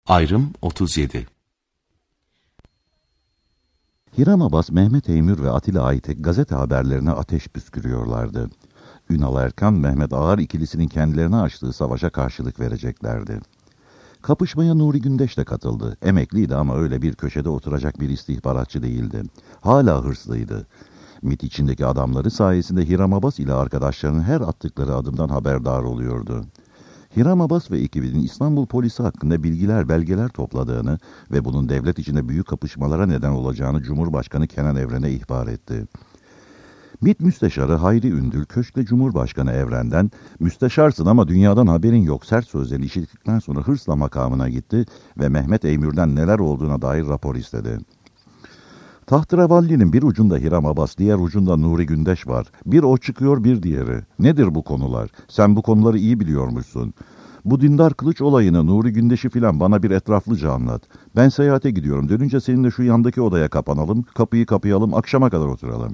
Ayrım 37. Hiram Abbas, Mehmet Eymür ve Atilla Aytek gazete haberlerine ateş püskürüyorlardı. Ünal Erkan, Mehmet Ağar ikilisinin kendilerine açtığı savaşa karşılık vereceklerdi. Kapışmaya Nuri Gündeş de katıldı. Emekliydi ama öyle bir köşede oturacak bir istihbaratçı değildi. Hala hırslıydı. MİT içindeki adamları sayesinde Hiram Abbas ile arkadaşlarının her attıkları adımdan haberdar oluyordu. Hiram Abbas ve ekibinin İstanbul polisi hakkında bilgiler, belgeler topladığını ve bunun devlet içinde büyük kapışmalara neden olacağını Cumhurbaşkanı Kenan Evren'e ihbar etti. MİT Müsteşarı Hayri Ündül, köşkle Cumhurbaşkanı Evren'den, "Müsteşarsın ama dünyadan haberin yok" sert sözleri işittikten sonra hırsla makamına gitti ve Mehmet Eymür'den neler olduğuna dair rapor istedi. Tahterevallinin bir ucunda Hiram Abbas, diğer ucunda Nuri Gündeş var. Bir o çıkıyor, bir diğeri. Nedir bu konular? Sen bu konuları iyi biliyormuşsun. Bu Dindar Kılıç olayını, Nuri Gündeş'i filan bana bir etraflıca anlat. Ben seyahate gidiyorum. Dönünce seninle şu yandaki odaya kapanalım, kapıyı kapayalım, akşama kadar oturalım.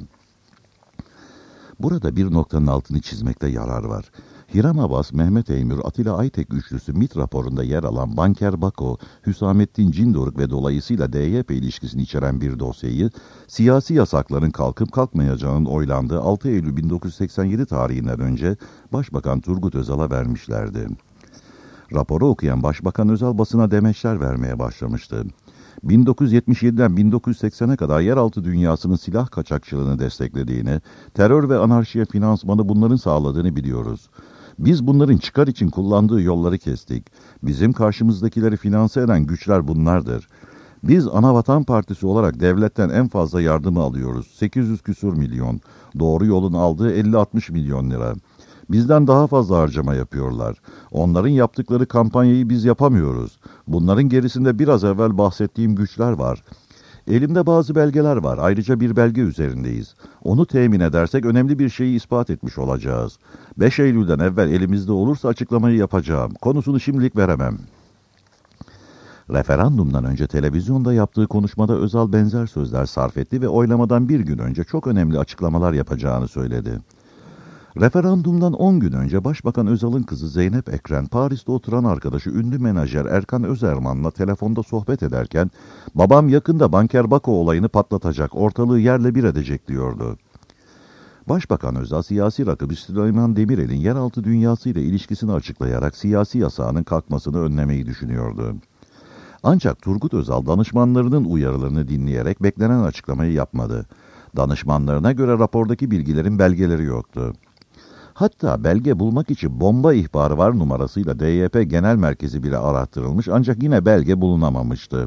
Burada bir noktanın altını çizmekte yarar var. Hiram Abbas, Mehmet Eymür, Atilla Aytek üçlüsü MİT raporunda yer alan Banker Bako, Hüsamettin Cindoruk ve dolayısıyla DYP ilişkisini içeren bir dosyayı, siyasi yasakların kalkıp kalkmayacağının oylandığı 6 Eylül 1987 tarihinden önce Başbakan Turgut Özal'a vermişlerdi. Raporu okuyan Başbakan Özal basına demeçler vermeye başlamıştı. 1977'den 1980'e kadar yeraltı dünyasının silah kaçakçılığını desteklediğini, terör ve anarşiye finansmanı bunların sağladığını biliyoruz. Biz bunların çıkar için kullandığı yolları kestik. Bizim karşımızdakileri finanse eden güçler bunlardır. Biz Anavatan Partisi olarak devletten en fazla yardımı alıyoruz. 800 küsur milyon. Doğru yolun aldığı 50-60 milyon lira. Bizden daha fazla harcama yapıyorlar. Onların yaptıkları kampanyayı biz yapamıyoruz. Bunların gerisinde biraz evvel bahsettiğim güçler var. Elimde bazı belgeler var. Ayrıca bir belge üzerindeyiz. Onu temin edersek önemli bir şeyi ispat etmiş olacağız. 5 Eylül'den evvel elimizde olursa açıklamayı yapacağım. Konusunu şimdilik veremem. Referandumdan önce televizyonda yaptığı konuşmada Özal benzer sözler sarf etti ve oylamadan bir gün önce çok önemli açıklamalar yapacağını söyledi. Referandumdan 10 gün önce Başbakan Özal'ın kızı Zeynep Ekren, Paris'te oturan arkadaşı ünlü menajer Erkan Özerman'la telefonda sohbet ederken, "Babam yakında Banker Bako olayını patlatacak, ortalığı yerle bir edecek" diyordu. Başbakan Özal, siyasi rakibi Süleyman Demirel'in yeraltı dünyasıyla ilişkisini açıklayarak siyasi yasağının kalkmasını önlemeyi düşünüyordu. Ancak Turgut Özal, danışmanlarının uyarılarını dinleyerek beklenen açıklamayı yapmadı. Danışmanlarına göre rapordaki bilgilerin belgeleri yoktu. Hatta belge bulmak için bomba ihbarı var numarasıyla DYP Genel Merkezi bile arattırılmış ancak yine belge bulunamamıştı.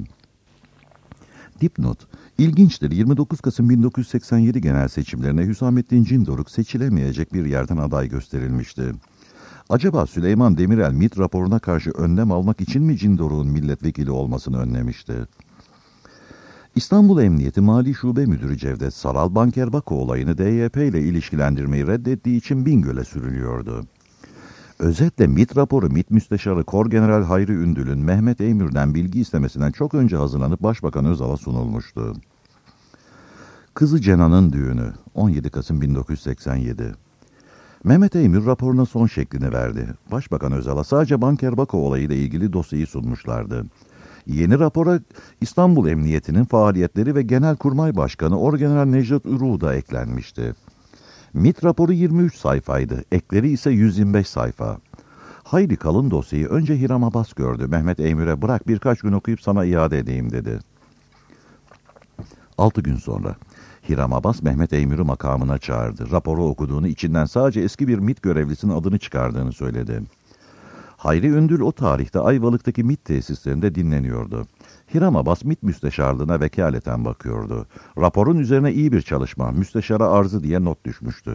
Dipnot: İlginçtir, 29 Kasım 1987 genel seçimlerine Hüsamettin Cindoruk seçilemeyecek bir yerden aday gösterilmişti. Acaba Süleyman Demirel MİT raporuna karşı önlem almak için mi Cindoruk'un milletvekili olmasını önlemişti? İstanbul Emniyeti Mali Şube Müdürü Cevdet Saral, Banker Bako olayını DYP ile ilişkilendirmeyi reddettiği için Bingöl'e sürülüyordu. Özetle MİT raporu, MİT Müsteşarı Korgeneral Hayri Ündül'ün Mehmet Eymür'den bilgi istemesinden çok önce hazırlanıp Başbakan Özal'a sunulmuştu. Kızı Cenan'ın düğünü, 17 Kasım 1987. Mehmet Eymür raporuna son şeklini verdi. Başbakan Özal'a sadece Banker Bako olayıyla ilgili dosyayı sunmuşlardı. Yeni rapora İstanbul Emniyeti'nin faaliyetleri ve Genelkurmay Başkanı Orgeneral Necdet Uruğ da eklenmişti. MİT raporu 23 sayfaydı, ekleri ise 125 sayfa. Hayli kalın dosyayı önce Hiram Abbas gördü. Mehmet Eymür'e "Bırak birkaç gün okuyup sana iade edeyim" dedi. 6 gün sonra Hiram Abbas Mehmet Eymür'ü makamına çağırdı. Raporu okuduğunu, içinden sadece eski bir MİT görevlisinin adını çıkardığını söyledi. Hayri Ündül o tarihte Ayvalık'taki MİT tesislerinde dinleniyordu. Hiram Abbas MİT müsteşarlığına vekaleten bakıyordu. Raporun üzerine iyi bir çalışma, müsteşara arzı diye not düşmüştü.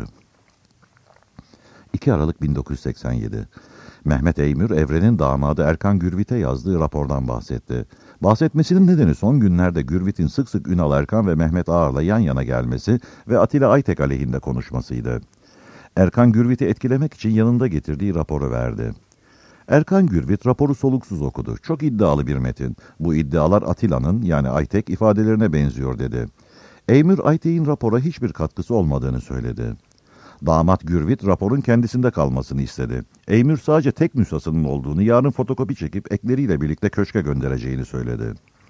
2 Aralık 1987. Mehmet Eymür, Evren'in damadı Erkan Gürvit'e yazdığı rapordan bahsetti. Bahsetmesinin nedeni son günlerde Gürvit'in sık sık Ünal Erkan ve Mehmet Ağar'la yan yana gelmesi ve Atilla Aytek aleyhinde konuşmasıydı. Erkan Gürvit'i etkilemek için yanında getirdiği raporu verdi. Erkan Gürvit raporu soluksuz okudu. "Çok iddialı bir metin. Bu iddialar Atilla'nın, yani Aytek ifadelerine benziyor" dedi. Eymür, Aytek'in rapora hiçbir katkısı olmadığını söyledi. Damat Gürvit raporun kendisinde kalmasını istedi. Eymür sadece tek nüshasının olduğunu, yarın fotokopi çekip ekleriyle birlikte köşke göndereceğini söyledi.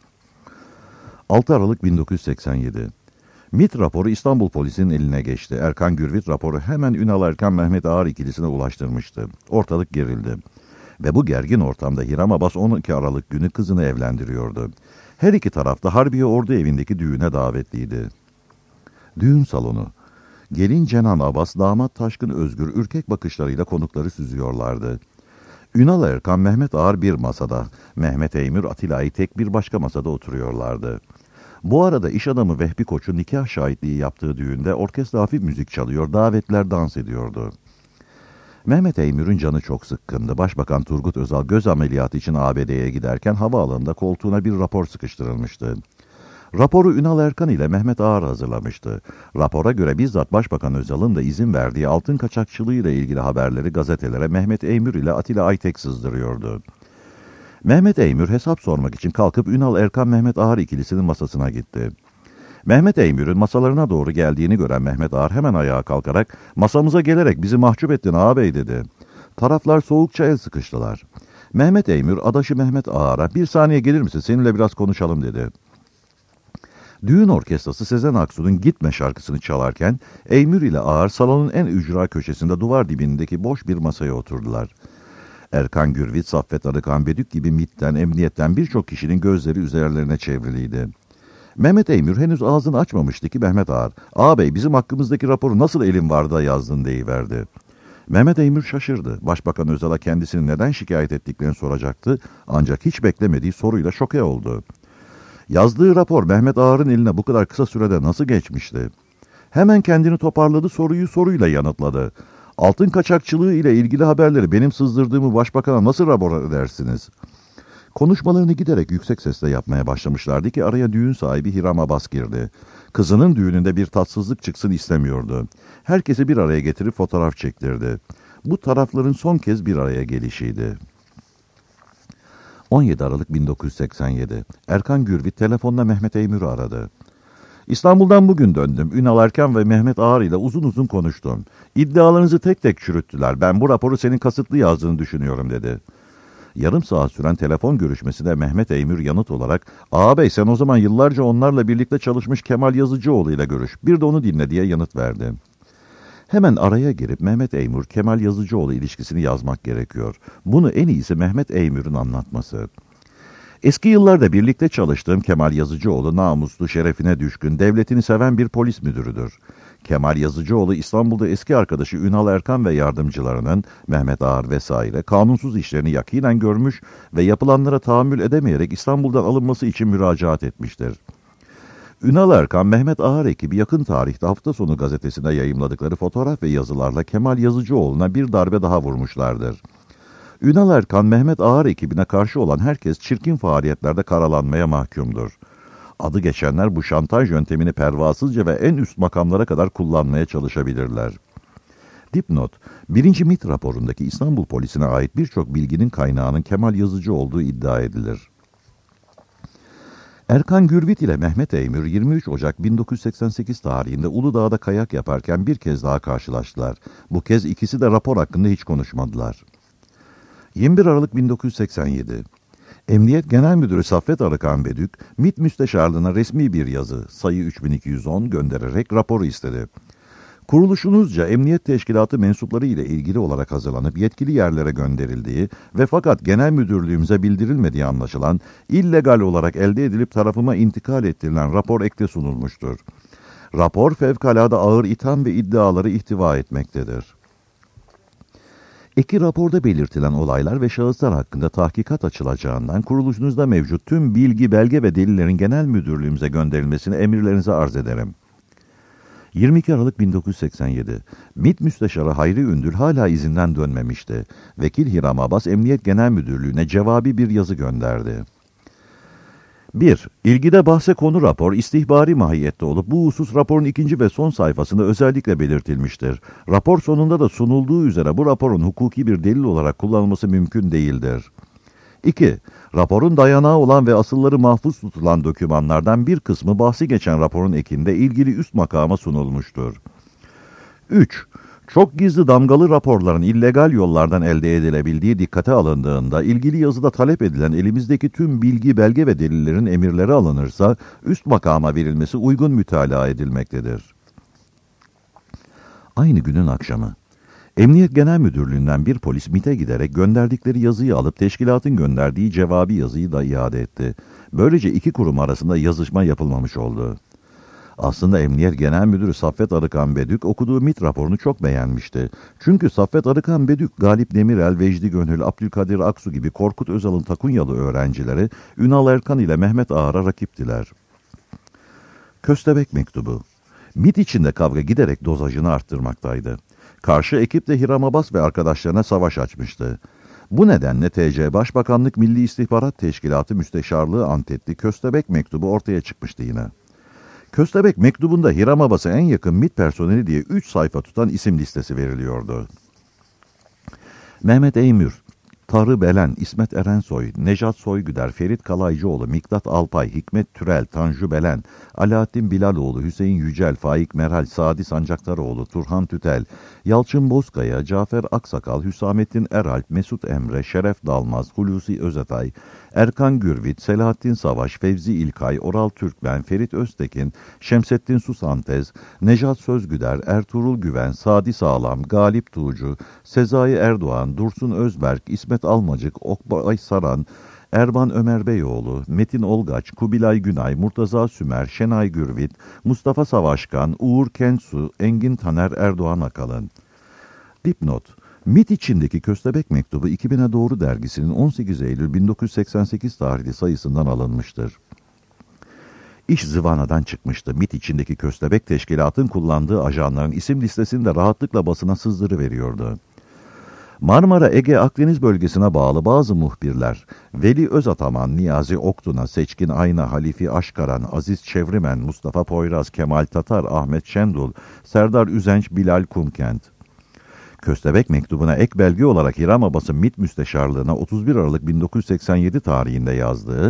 6 Aralık 1987. MİT raporu İstanbul polisinin eline geçti. Erkan Gürvit raporu hemen Ünal Erkan Mehmet Ağar ikilisine ulaştırmıştı. Ortalık gerildi. Ve bu gergin ortamda Hiram Abbas 12 Aralık günü kızını evlendiriyordu. Her iki tarafta Harbiye Ordu Evi'ndeki düğüne davetliydi. Düğün salonu. Gelin Cenan Abbas, damat Taşkın Özgür ürkek bakışlarıyla konukları süzüyorlardı. Ünal Erkan, Mehmet Ağar bir masada, Mehmet Eymür, Atilla Aytek bir başka masada oturuyorlardı. Bu arada iş adamı Vehbi Koç'un nikah şahitliği yaptığı düğünde orkestra hafif müzik çalıyor, davetler dans ediyordu. Mehmet Eymür'ün canı çok sıkkındı. Başbakan Turgut Özal göz ameliyatı için ABD'ye giderken havaalanında koltuğuna bir rapor sıkıştırılmıştı. Raporu Ünal Erkan ile Mehmet Ağar hazırlamıştı. Rapora göre bizzat Başbakan Özal'ın da izin verdiği altın kaçakçılığı ile ilgili haberleri gazetelere Mehmet Eymür ile Atilla Aytek sızdırıyordu. Mehmet Eymür hesap sormak için kalkıp Ünal Erkan Mehmet Ağar ikilisinin masasına gitti. Mehmet Eymür'ün masalarına doğru geldiğini gören Mehmet Ağar hemen ayağa kalkarak "Masamıza gelerek bizi mahcup ettin ağabey" dedi. Taraflar soğukça el sıkıştılar. Mehmet Eymür adaşı Mehmet Ağar'a "Bir saniye gelir misin, seninle biraz konuşalım" dedi. Düğün orkestrası Sezen Aksu'nun Gitme şarkısını çalarken Eymür ile Ağar salonun en ücra köşesinde duvar dibindeki boş bir masaya oturdular. Erkan Gürvit, Saffet Arıkan, Bedük gibi MİT'ten, emniyetten birçok kişinin gözleri üzerlerine çevriliydi. Mehmet Eymür henüz ağzını açmamıştı ki Mehmet Ağar, "Ağabey, bizim hakkımızdaki raporu nasıl elin vardı da yazdın" deyiverdi. Mehmet Eymür şaşırdı. Başbakan Özal'a kendisini neden şikayet ettiklerini soracaktı, ancak hiç beklemediği soruyla şoke oldu. Yazdığı rapor Mehmet Ağar'ın eline bu kadar kısa sürede nasıl geçmişti? Hemen kendini toparladı, soruyu soruyla yanıtladı. "Altın kaçakçılığı ile ilgili haberleri benim sızdırdığımı başbakana nasıl rapor edersiniz?" Konuşmalarını giderek yüksek sesle yapmaya başlamışlardı ki araya düğün sahibi Hiram Abbas girdi. Kızının düğününde bir tatsızlık çıksın istemiyordu. Herkesi bir araya getirip fotoğraf çektirdi. Bu tarafların son kez bir araya gelişiydi. 17 Aralık 1987. Erkan Gürvit telefonla Mehmet Eymür'ü aradı. "İstanbul'dan bugün döndüm. Ünal Erkan ve Mehmet Ağar ile uzun uzun konuştum. İddialarınızı tek tek çürüttüler. Ben bu raporu senin kasıtlı yazdığını düşünüyorum" dedi. Yarım saat süren telefon görüşmesinde Mehmet Eymür yanıt olarak "Ağabey, sen o zaman yıllarca onlarla birlikte çalışmış Kemal Yazıcıoğlu ile görüş. Bir de onu dinle" diye yanıt verdi. Hemen araya girip Mehmet Eymür, Kemal Yazıcıoğlu ilişkisini yazmak gerekiyor. Bunu en iyisi Mehmet Eymür'ün anlatması. "Eski yıllarda birlikte çalıştığım Kemal Yazıcıoğlu namuslu, şerefine düşkün, devletini seven bir polis müdürüdür. Kemal Yazıcıoğlu İstanbul'da eski arkadaşı Ünal Erkan ve yardımcılarının, Mehmet Ağar vesaire, kanunsuz işlerini yakinen görmüş ve yapılanlara tahammül edemeyerek İstanbul'dan alınması için müracaat etmiştir. Ünal Erkan, Mehmet Ağar ekibi yakın tarihte Hafta Sonu gazetesinde yayımladıkları fotoğraf ve yazılarla Kemal Yazıcıoğlu'na bir darbe daha vurmuşlardır. Ünal Erkan, Mehmet Ağar ekibine karşı olan herkes çirkin faaliyetlerde karalanmaya mahkumdur. Adı geçenler bu şantaj yöntemini pervasızca ve en üst makamlara kadar kullanmaya çalışabilirler." Dipnot: 1. MİT raporundaki İstanbul polisine ait birçok bilginin kaynağının Kemal Yazıcı olduğu iddia edilir. Erkan Gürvit ile Mehmet Eymür 23 Ocak 1988 tarihinde Uludağ'da kayak yaparken bir kez daha karşılaştılar. Bu kez ikisi de rapor hakkında hiç konuşmadılar. 21 Aralık 1987. Emniyet Genel Müdürü Saffet Arıkan Bedük, MİT Müsteşarlığına resmi bir yazı, sayı 3210 göndererek raporu istedi. Kuruluşunuzca Emniyet Teşkilatı mensupları ile ilgili olarak hazırlanıp yetkili yerlere gönderildiği ve fakat genel müdürlüğümüze bildirilmediği anlaşılan, illegal olarak elde edilip tarafıma intikal ettirilen rapor ekte sunulmuştur. Rapor fevkalade ağır itham ve iddiaları ihtiva etmektedir. Eki raporda belirtilen olaylar ve şahıslar hakkında tahkikat açılacağından kuruluşunuzda mevcut tüm bilgi, belge ve delillerin genel müdürlüğümüze gönderilmesini emirlerinize arz ederim. 22 Aralık 1987. MİT Müsteşarı Hayri Ündül hala izinden dönmemişti. Vekil Hiram Abbas Emniyet Genel Müdürlüğü'ne cevabi bir yazı gönderdi. 1. İlgide bahse konu rapor istihbari mahiyette olup bu husus raporun 2. ve son sayfasında özellikle belirtilmiştir. Rapor sonunda da sunulduğu üzere bu raporun hukuki bir delil olarak kullanılması mümkün değildir. 2. Raporun dayanağı olan ve asılları mahfuz tutulan dokümanlardan bir kısmı bahsi geçen raporun ekinde ilgili üst makama sunulmuştur. 3. Çok gizli damgalı raporların illegal yollardan elde edilebildiği dikkate alındığında ilgili yazıda talep edilen elimizdeki tüm bilgi, belge ve delillerin emirleri alınırsa üst makama verilmesi uygun mütalaa edilmektedir. Aynı günün akşamı. Emniyet Genel Müdürlüğü'nden bir polis MİT'e giderek gönderdikleri yazıyı alıp teşkilatın gönderdiği cevabı yazıyı da iade etti. Böylece iki kurum arasında yazışma yapılmamış oldu. Aslında Emniyet Genel Müdürü Saffet Arıkan Bedük okuduğu MİT raporunu çok beğenmişti. Çünkü Saffet Arıkan Bedük, Galip Demirel, Vecdi Gönül, Abdülkadir Aksu gibi Korkut Özal'ın Takunyalı öğrencileri Ünal Erkan ile Mehmet Ağar'a rakiptiler. Köstebek Mektubu. MİT içinde kavga giderek dozajını arttırmaktaydı. Karşı ekip de Hiram Abbas ve arkadaşlarına savaş açmıştı. Bu nedenle TC Başbakanlık Milli İstihbarat Teşkilatı Müsteşarlığı Antepli Köstebek Mektubu ortaya çıkmıştı yine. Köstebek mektubunda Hiram Abbas'a en yakın MİT personeli diye 3 sayfa tutan isim listesi veriliyordu. Mehmet Eymür, Tarı Belen, İsmet Erensoy, Nejat Soygüder, Ferit Kalaycıoğlu, Miktat Alpay, Hikmet Türel, Tanju Belen, Alaaddin Bilaloğlu, Hüseyin Yücel, Faik Meral, Sadi Sancaktaroğlu, Turhan Tütel, Yalçın Bozkaya, Cafer Aksakal, Hüsamettin Eralp, Mesut Emre, Şeref Dalmaz, Hulusi Özatay, Erkan Gürvit, Selahattin Savaş, Fevzi İlkay, Oral Türkmen, Ferit Öztekin, Şemsettin Susantez, Nejat Sözgüder, Ertuğrul Güven, Sadi Sağlam, Galip Tuğcu, Sezai Erdoğan, Dursun Özberk, İsmet Almacık, Okbay Saran, Erban Ömer Beyoğlu, Metin Olgaç, Kubilay Günay, Murtaza Sümer, Şenay Gürvit, Mustafa Savaşkan, Uğur Kensu, Engin Taner Erdoğan Akalın. Dipnot: MİT içindeki Köstebek Mektubu 2000'e Doğru dergisinin 18 Eylül 1988 tarihli sayısından alınmıştır. İş zıvanadan çıkmıştı. MİT içindeki Köstebek Teşkilat'ın kullandığı ajanların isim listesini de rahatlıkla basına sızdırıveriyordu. Marmara, Ege, Akdeniz bölgesine bağlı bazı muhbirler, Veli Özataman, Niyazi Oktuna, Seçkin Ayna, Halifi Aşkaran, Aziz Çevrimen, Mustafa Poyraz, Kemal Tatar, Ahmet Şendul, Serdar Üzenç, Bilal Kumkent. Köstebek mektubuna ek belge olarak Hiram Abbas'ın MİT Müsteşarlığına 31 Aralık 1987 tarihinde yazdığı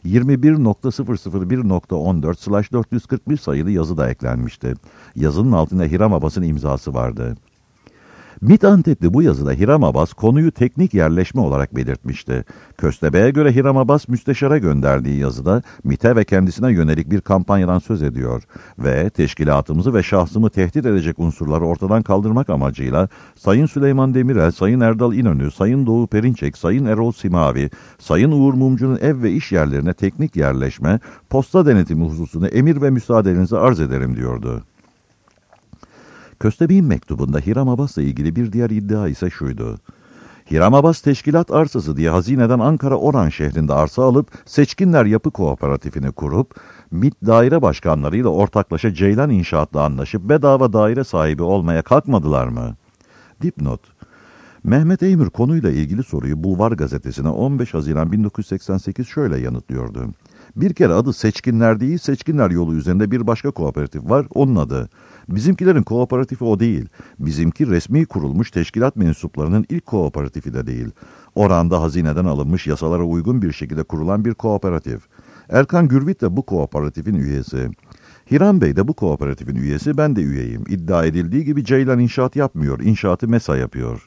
21.001.14/441 sayılı yazı da eklenmişti. Yazının altında Hiram Abbas'ın imzası vardı. MİT Antepli bu yazıda Hiram Abbas konuyu teknik yerleşme olarak belirtmişti. Köstebek'e göre Hiram Abbas müsteşara gönderdiği yazıda MİT'e ve kendisine yönelik bir kampanyadan söz ediyor ve teşkilatımızı ve şahsımı tehdit edecek unsurları ortadan kaldırmak amacıyla Sayın Süleyman Demirel, Sayın Erdal İnönü, Sayın Doğu Perinçek, Sayın Erol Simavi, Sayın Uğur Mumcu'nun ev ve iş yerlerine teknik yerleşme, posta denetimi hususunu emir ve müsaadenizi arz ederim diyordu. Köstebek'in mektubunda Hiram Abbas'la ilgili bir diğer iddia ise şuydu: Hiram Abbas teşkilat arsası diye hazineden Ankara Oran şehrinde arsa alıp Seçkinler Yapı Kooperatifini kurup MİT daire başkanlarıyla ortaklaşa Ceylan İnşaat'la anlaşıp bedava daire sahibi olmaya kalkmadılar mı? Dipnot: Mehmet Eymür konuyla ilgili soruyu Bulvar gazetesine 15 Haziran 1988 şöyle yanıtlıyordu: Bir kere adı Seçkinler değil, Seçkinler yolu üzerinde bir başka kooperatif var, onun adı. Bizimkilerin kooperatifi o değil. Bizimki resmi kurulmuş teşkilat mensuplarının ilk kooperatifi de değil. Oranda hazineden alınmış yasalara uygun bir şekilde kurulan bir kooperatif. Erkan Gürvit de bu kooperatifin üyesi. Hiram Bey de bu kooperatifin üyesi, ben de üyeyim. İddia edildiği gibi Ceylan inşaat yapmıyor, inşaatı MESA yapıyor.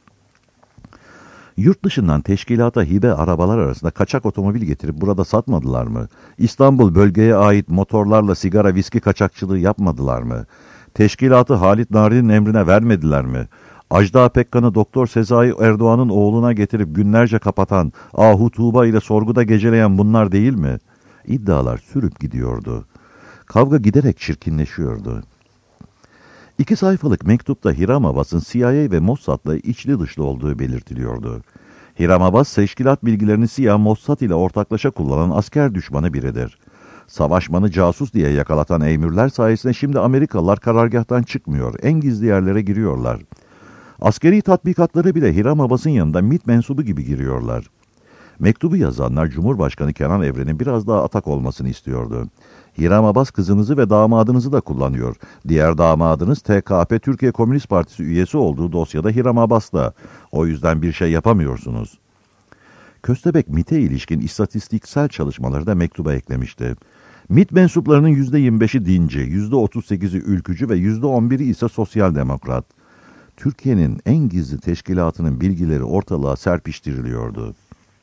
Yurt dışından teşkilata hibe arabalar arasında kaçak otomobil getirip burada satmadılar mı? İstanbul bölgeye ait motorlarla sigara, viski kaçakçılığı yapmadılar mı? Teşkilatı Halit Nari'nin emrine vermediler mi? Ajda Pekkan'ı Doktor Sezai Erdoğan'ın oğluna getirip günlerce kapatan, Ahu Tuğba ile sorguda geceleyen bunlar değil mi? İddialar sürüp gidiyordu. Kavga giderek çirkinleşiyordu. 2 sayfalık mektupta Hiram Abbas'ın CIA ve Mossad'la içli dışlı olduğu belirtiliyordu. Hiram Abbas, teşkilat bilgilerini CIA, Mossad ile ortaklaşa kullanan asker düşmanı biridir. Savaşmanı casus diye yakalatan Eymürler sayesinde şimdi Amerikalılar karargâhtan çıkmıyor, en gizli yerlere giriyorlar. Askeri tatbikatları bile Hiram Abbas'ın yanında MİT mensubu gibi giriyorlar. Mektubu yazanlar Cumhurbaşkanı Kenan Evren'in biraz daha atak olmasını istiyordu. Hiram Abbas kızınızı ve damadınızı da kullanıyor. Diğer damadınız TKP Türkiye Komünist Partisi üyesi olduğu dosyada Hiram Abbas'la. O yüzden bir şey yapamıyorsunuz. Köstebek MİT'e ilişkin istatistiksel çalışmaları da mektuba eklemişti. MİT mensuplarının %25'i dinci, %38'i ülkücü ve %11'i ise sosyal demokrat. Türkiye'nin en gizli teşkilatının bilgileri ortalığa serpiştiriliyordu.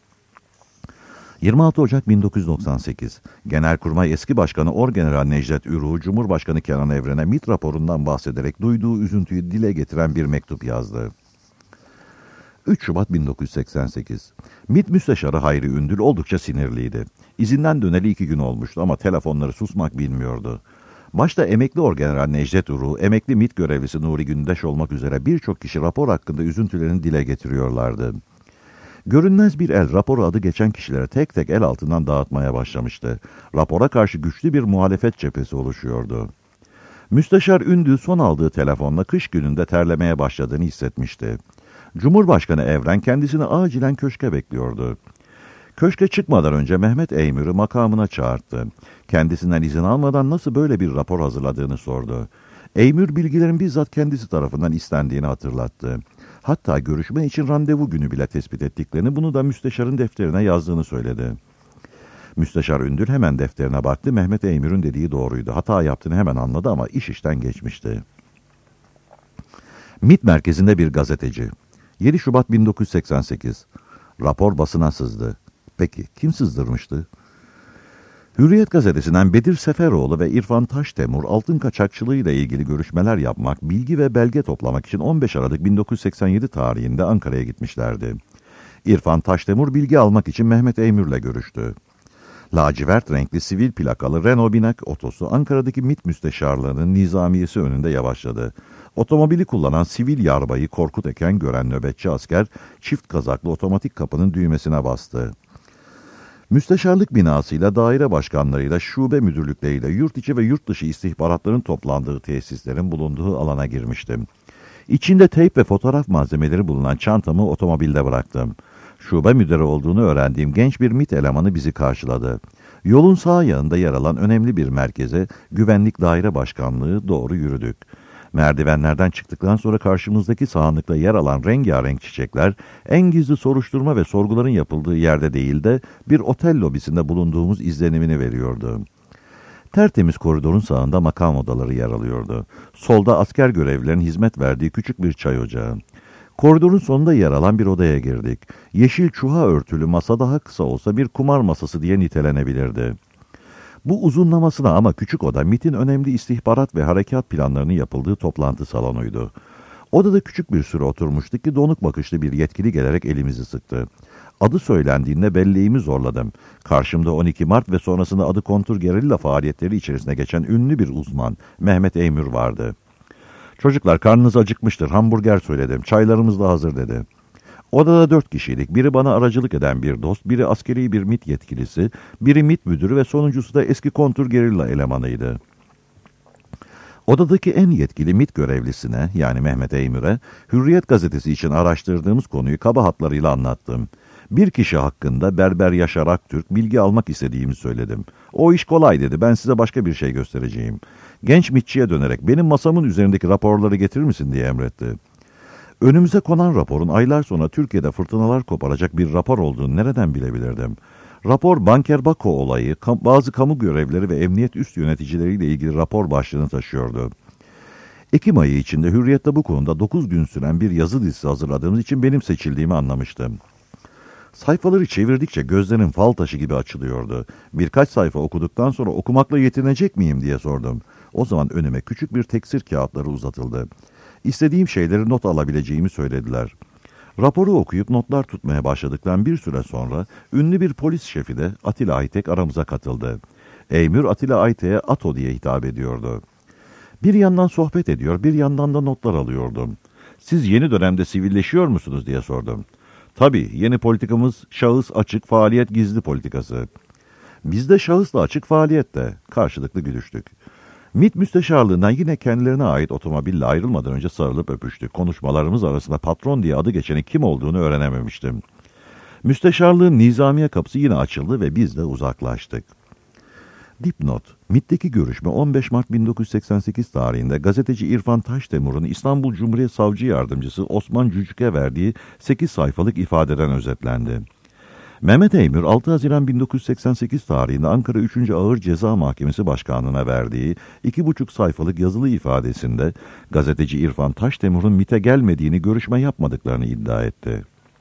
26 Ocak 1998, Genelkurmay eski başkanı Orgeneral Necdet Ürü, Cumhurbaşkanı Kenan Evren'e MİT raporundan bahsederek duyduğu üzüntüyü dile getiren bir mektup yazdı. 3 Şubat 1988, MİT Müsteşarı Hayri Ündül oldukça sinirliydi. İzinden döneli 2 gün olmuştu ama telefonları susmak bilmiyordu. Başta emekli Orgeneral Necdet Ürü, emekli MİT görevlisi Nuri Gündeş olmak üzere birçok kişi rapor hakkında üzüntülerini dile getiriyorlardı. Görünmez bir el raporu adı geçen kişilere tek tek el altından dağıtmaya başlamıştı. Rapora karşı güçlü bir muhalefet cephesi oluşuyordu. Müsteşar Ündül son aldığı telefonla kış gününde terlemeye başladığını hissetmişti. Cumhurbaşkanı Evren kendisini acilen köşke bekliyordu. Köşke çıkmadan önce Mehmet Eymür'ü makamına çağırdı. Kendisinden izin almadan nasıl böyle bir rapor hazırladığını sordu. Eymür bilgilerin bizzat kendisi tarafından istendiğini hatırlattı. Hatta görüşme için randevu günü bile tespit ettiklerini, bunu da müsteşarın defterine yazdığını söyledi. Müsteşar Ündül hemen defterine baktı. Mehmet Eymür'ün dediği doğruydu. Hata yaptığını hemen anladı ama iş işten geçmişti. MİT merkezinde bir gazeteci. 7 Şubat 1988. Rapor basına sızdı. Peki kim sızdırmıştı? Hürriyet gazetesinden Bedir Seferoğlu ve İrfan Taştemur altın kaçakçılığı ile ilgili görüşmeler yapmak, bilgi ve belge toplamak için 15 Aralık 1987 tarihinde Ankara'ya gitmişlerdi. İrfan Taştemur bilgi almak için Mehmet Eymür'le görüştü. Lacivert renkli sivil plakalı Renault binek otosu Ankara'daki MİT müsteşarlığının nizamiyesi önünde yavaşladı. Otomobili kullanan sivil yarbayı Korkut Eken gören nöbetçi asker çift kazaklı otomatik kapının düğmesine bastı. Müsteşarlık binasıyla, daire başkanlarıyla, şube müdürlükleriyle, yurt içi ve yurt dışı istihbaratların toplandığı tesislerin bulunduğu alana girmiştim. İçinde teyp ve fotoğraf malzemeleri bulunan çantamı otomobilde bıraktım. Şube müdürü olduğunu öğrendiğim genç bir MİT elemanı bizi karşıladı. Yolun sağ yanında yer alan önemli bir merkeze, Güvenlik Daire Başkanlığı doğru yürüdük. Merdivenlerden çıktıktan sonra karşımızdaki sahanlıkta yer alan rengarenk çiçekler, en gizli soruşturma ve sorguların yapıldığı yerde değil de bir otel lobisinde bulunduğumuz izlenimini veriyordu. Tertemiz koridorun sağında makam odaları yer alıyordu. Solda asker görevlilerin hizmet verdiği küçük bir çay ocağı. Koridorun sonunda yer alan bir odaya girdik. Yeşil çuha örtülü masa daha kısa olsa bir kumar masası diye nitelenebilirdi. Bu uzunlamasına ama küçük oda MİT'in önemli istihbarat ve harekat planlarının yapıldığı toplantı salonuydu. Odada küçük bir süre oturmuştuk ki donuk bakışlı bir yetkili gelerek elimizi sıktı. Adı söylendiğinde belleğimi zorladım. Karşımda 12 Mart ve sonrasında adı kontrgerilla faaliyetleri içerisine geçen ünlü bir uzman Mehmet Eymür vardı. "Çocuklar, karnınız acıkmıştır, hamburger söyledim, çaylarımız da hazır" dedi. Odada 4 kişiydik. Biri bana aracılık eden bir dost, biri askeri bir MİT yetkilisi, biri MİT müdürü ve sonuncusu da eski kontrgerilla elemanıydı. Odadaki en yetkili MİT görevlisine, yani Mehmet Eymür'e, Hürriyet gazetesi için araştırdığımız konuyu kaba hatlarıyla anlattım. Bir kişi hakkında Berber Yaşar Aktürk bilgi almak istediğimi söyledim. "O iş kolay" dedi, "ben size başka bir şey göstereceğim." Genç MİTçiye dönerek "benim masamın üzerindeki raporları getirir misin?" diye emretti. Önümüze konan raporun aylar sonra Türkiye'de fırtınalar koparacak bir rapor olduğunu nereden bilebilirdim? Rapor, Banker Bako olayı, bazı kamu görevlileri ve emniyet üst yöneticileriyle ilgili rapor başlığını taşıyordu. Ekim ayı içinde Hürriyet'te bu konuda 9 gün süren bir yazı dizisi hazırladığımız için benim seçildiğimi anlamıştım. Sayfaları çevirdikçe gözlerim fal taşı gibi açılıyordu. Birkaç sayfa okuduktan sonra okumakla yetinecek miyim diye sordum. O zaman önüme küçük bir teksir kağıtları uzatıldı. İstediğim şeyleri not alabileceğimi söylediler. Raporu okuyup notlar tutmaya başladıktan bir süre sonra ünlü bir polis şefi de Atilla Aytek aramıza katıldı. Eymür Atilla Aytek'e Ato diye hitap ediyordu. Bir yandan sohbet ediyor, bir yandan da notlar alıyordum. "Siz yeni dönemde sivilleşiyor musunuz?" diye sordum. "Tabii, yeni politikamız şahıs açık, faaliyet gizli politikası." "Biz de şahısla açık faaliyette." Karşılıklı gülüştük. MİT müsteşarlığından yine kendilerine ait otomobille ayrılmadan önce sarılıp öpüştük. Konuşmalarımız arasında patron diye adı geçenin kim olduğunu öğrenememiştim. Müsteşarlığın nizamiye kapısı yine açıldı ve biz de uzaklaştık. Dipnot: MİT'teki görüşme 15 Mart 1988 tarihinde gazeteci İrfan Taştemur'un İstanbul Cumhuriyet Savcı Yardımcısı Osman Cücük'e verdiği 8 sayfalık ifadeden özetlendi. Mehmet Eymür 6 Haziran 1988 tarihinde Ankara 3. Ağır Ceza Mahkemesi Başkanlığı'na verdiği 2,5 sayfalık yazılı ifadesinde gazeteci İrfan Taştemur'un MİT'e gelmediğini, görüşme yapmadıklarını iddia etti.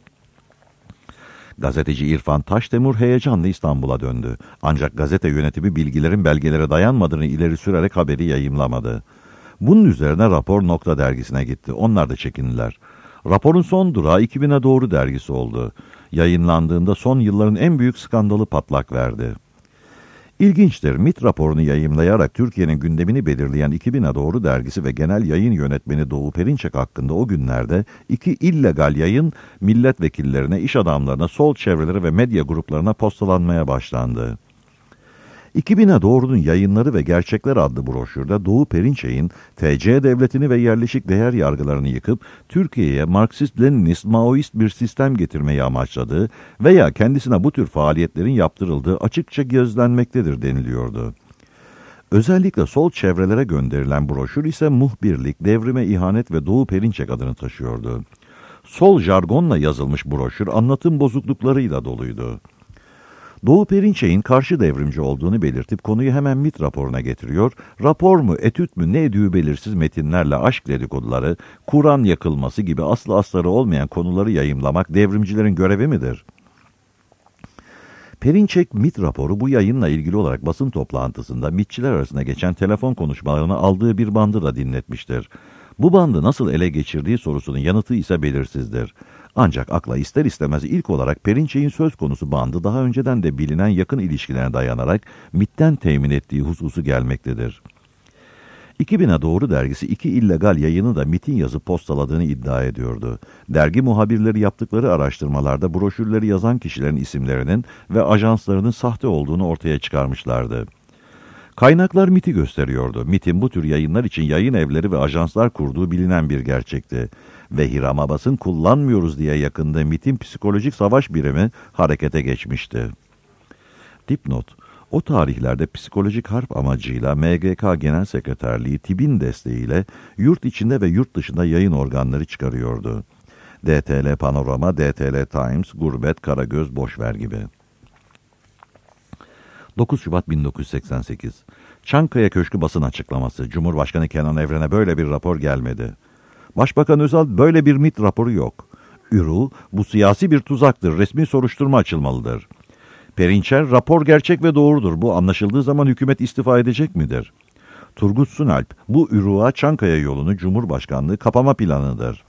Gazeteci İrfan Taştemur heyecanla İstanbul'a döndü. Ancak gazete yönetimi bilgilerin belgelere dayanmadığını ileri sürerek haberi yayımlamadı. Bunun üzerine rapor Nokta dergisine gitti. Onlar da çekindiler. Raporun son durağı 2000'e doğru dergisi oldu. Yayınlandığında son yılların en büyük skandalı patlak verdi. İlginçtir, MİT raporunu yayımlayarak Türkiye'nin gündemini belirleyen 2000'e doğru dergisi ve genel yayın yönetmeni Doğu Perinçek hakkında o günlerde 2 illegal yayın milletvekillerine, iş adamlarına, sol çevrelere ve medya gruplarına postalanmaya başlandı. 2000'e doğrunun yayınları ve gerçekler adlı broşürde Doğu Perinçek'in TC devletini ve yerleşik değer yargılarını yıkıp Türkiye'ye Marksist-Leninist, Maoist bir sistem getirmeyi amaçladığı veya kendisine bu tür faaliyetlerin yaptırıldığı açıkça gözlenmektedir deniliyordu. Özellikle sol çevrelere gönderilen broşür ise muhbirlik, devrime ihanet ve Doğu Perinçek adını taşıyordu. Sol jargonla yazılmış broşür anlatım bozukluklarıyla doluydu. Doğu Perinçek'in karşı devrimci olduğunu belirtip konuyu hemen MİT raporuna getiriyor, rapor mu, etüt mü, ne ediği belirsiz metinlerle aşk dedikoduları, Kur'an yakılması gibi aslı astarı olmayan konuları yayımlamak devrimcilerin görevi midir? Perinçek, MİT raporu bu yayınla ilgili olarak basın toplantısında MİTçiler arasında geçen telefon konuşmalarını aldığı bir bandı da dinletmiştir. Bu bandı nasıl ele geçirdiği sorusunun yanıtı ise belirsizdir. Ancak akla ister istemez ilk olarak Perinçek'in söz konusu bandı daha önceden de bilinen yakın ilişkilerine dayanarak MİT'ten temin ettiği hususu gelmektedir. 2000'e doğru dergisi 2 illegal yayını da MİT'in yazıp postaladığını iddia ediyordu. Dergi muhabirleri yaptıkları araştırmalarda broşürleri yazan kişilerin isimlerinin ve ajanslarının sahte olduğunu ortaya çıkarmışlardı. Kaynaklar MİT'i gösteriyordu. MİT'in bu tür yayınlar için yayın evleri ve ajanslar kurduğu bilinen bir gerçekti. Ve Hiram Abbas'ın kullanmıyoruz diye yakında MİT'in psikolojik savaş birimi harekete geçmişti. Dipnot: o tarihlerde psikolojik harp amacıyla MGK Genel Sekreterliği TİB'in desteğiyle yurt içinde ve yurt dışında yayın organları çıkarıyordu. DTL Panorama, DTL Times, Gurbet, Karagöz, Boşver gibi. 9 Şubat 1988. Çankaya Köşkü basın açıklaması. Cumhurbaşkanı Kenan Evren'e böyle bir rapor gelmedi. Başbakan Özal, böyle bir MİT raporu yok. Ürü, bu siyasi bir tuzaktır, resmi soruşturma açılmalıdır. Perinçer, rapor gerçek ve doğrudur. Bu anlaşıldığı zaman hükümet istifa edecek midir? Turgut Sunalp, bu Ürü'a Çankaya yolunu Cumhurbaşkanlığı kapama planıdır.